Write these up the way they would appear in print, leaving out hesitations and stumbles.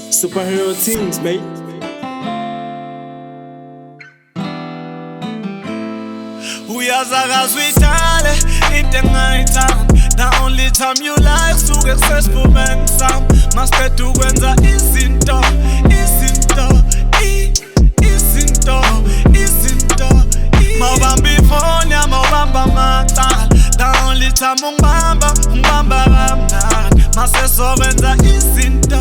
Superhero things, mate. Uyazakaza uyitshale into engayithanda. The only time you like successful man sam. Masiqeda ukwenza izinto Mawubamba ifoni yami mawubamba amacala. The only time ungibamba kamnandi. Mase sokwenza izinto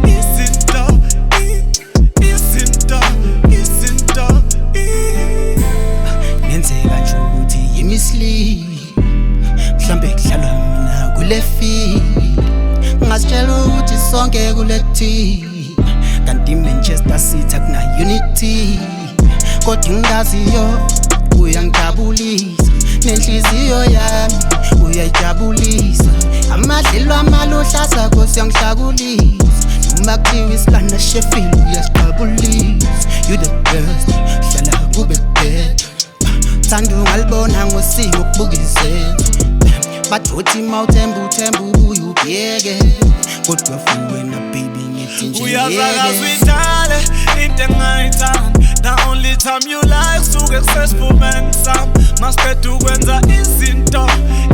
Ngenzeka nje ukuthi yimislead, mhlambe kudlalwa mina kule feed. Ngasitshela ukuthi sonke kule team, kanti Manchester City akuna unity. Kodwa ngingaziyo uyangijabulisa, nenhliziyo yami uyayijabulisa. Amadlelo amaluhlaza Nkosi yangihlakulisa, noma kuthiwa isilanda Sheffield uyasijabulisa. You the best, hlala kube better. Thanda ungalibona ngosiko ukubuka izenzo. Bathi mawuthemba ubuye ubheke, kodwa futhi wena baby ngithi nje uyazakaza uyitshale into engayithanda. The only time you like successful man sam. Masiqeda ukwenza izinto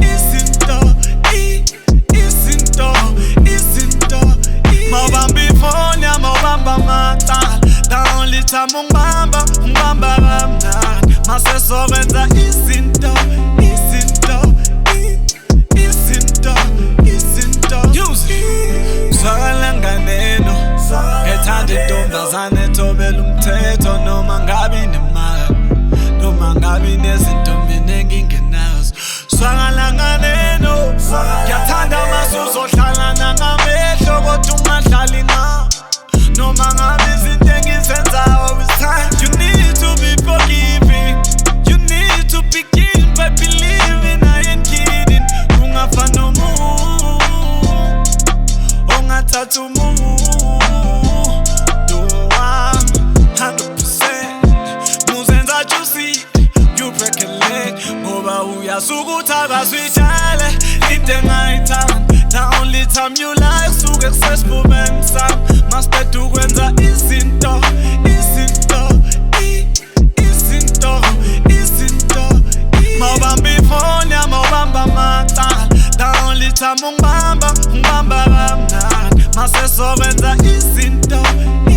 Mawubamba ifoni yami mawubamba amacala. The only time ungibamba kamnandi. Mase sokwenza izinto Zwakala nganeno ethanda intombazane ethobela umthetho. Noma ngabi nemali, noma ngabi nezintombi nengingenazo. Zwakala nganeno ngiyathanda masuzo hlala nangamehlo kodwa ungadlali nga. Noma ngabi izinto engizenzayo with time. You need to be forgiving, you need to begin by believing I ain't kidding. Ungafana nomuntu ongathatha umuntu wami 100%. Muzenza juicy, you break a leg. Ngoba uyasuka uthakaza uyitshale into engayithanda. The only time you like successful man sam. Masiqeda ukwenza izinto Mawubamba ifoni yami mawubamba amacala. The only time ungibamba kamnandi. Mase sokwenza izinto